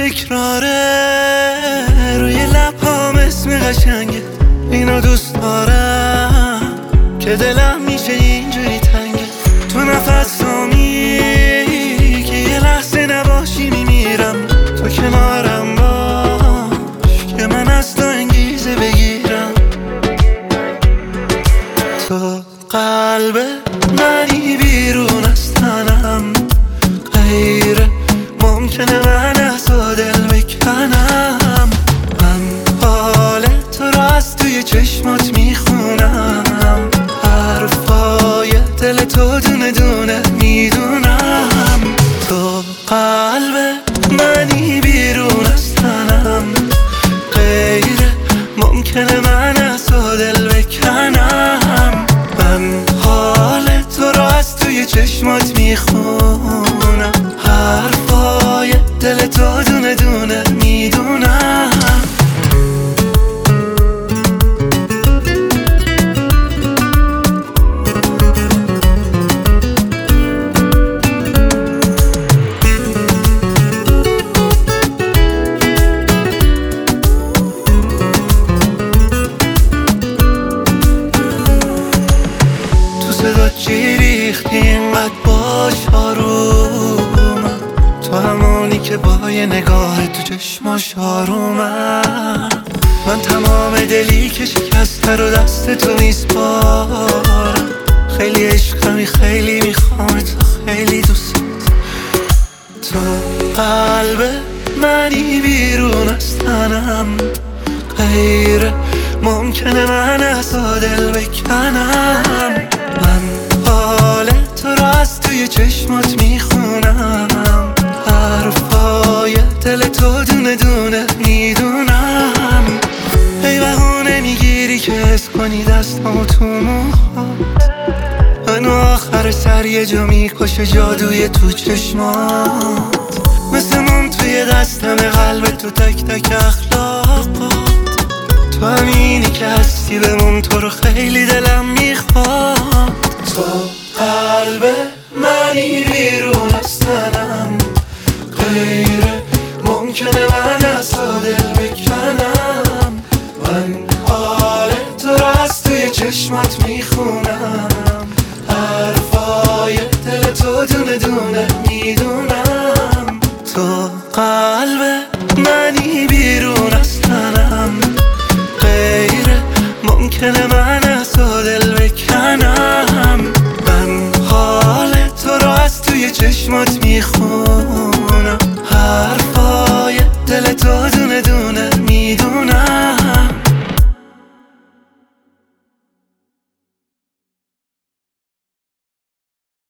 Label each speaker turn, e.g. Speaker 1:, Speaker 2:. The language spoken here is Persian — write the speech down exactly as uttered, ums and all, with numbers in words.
Speaker 1: تکراره، روی لبام اسم قشنگه، اینو دوست دارم که دلم میشه اینجوری تنگه. تو نفسامی که یه لحظه نباشی میمیرم، تو کنارم باش که من از تو انگیزه بگیرم. تو قلب منی بیرون از تنم، غیر ممکنه من از تو دل بکنم. من حال تو رو از توی چشمات میخونم، حرفای دل تو دونه دونه میدونم. تو قلب منی بیرون از تنم، غیر ممکنه من از تو دل بکنم. من حال تو رو از توی چشمات میخونم، حرفای دل تو دونه دونه میدونم. صدا چی ریختی اینقدر باش آرومم، تو همونی که با یه نگاه تو چشماش آرومم. من تمام دلی که شکسته رو دست تو میسپارم، خیلی عشقمی خیلی میخوام تو، خیلی دوست. تو قلب منی بیرون از تنم، غیر ممکنه من از تو دل بکنم. من حال تو رو از توی چشمات میخونم، حرفای دل تو دونه دونه میدونم. ای بهونه میگیری که حس کنی دستامو تو موهات، منو آخر سر یه جا میکشه جادوی تو چشمات. مثل موم توی دستم قلب تو تک تک اخلاقات، تو همینی که هستی بمون، تو رو خیلی دلم میخواد. تو قلب منی بیرون از تنم، غیر ممکنه من از تو دل بکنم. من حال تو رو از توی چشمات میخونم،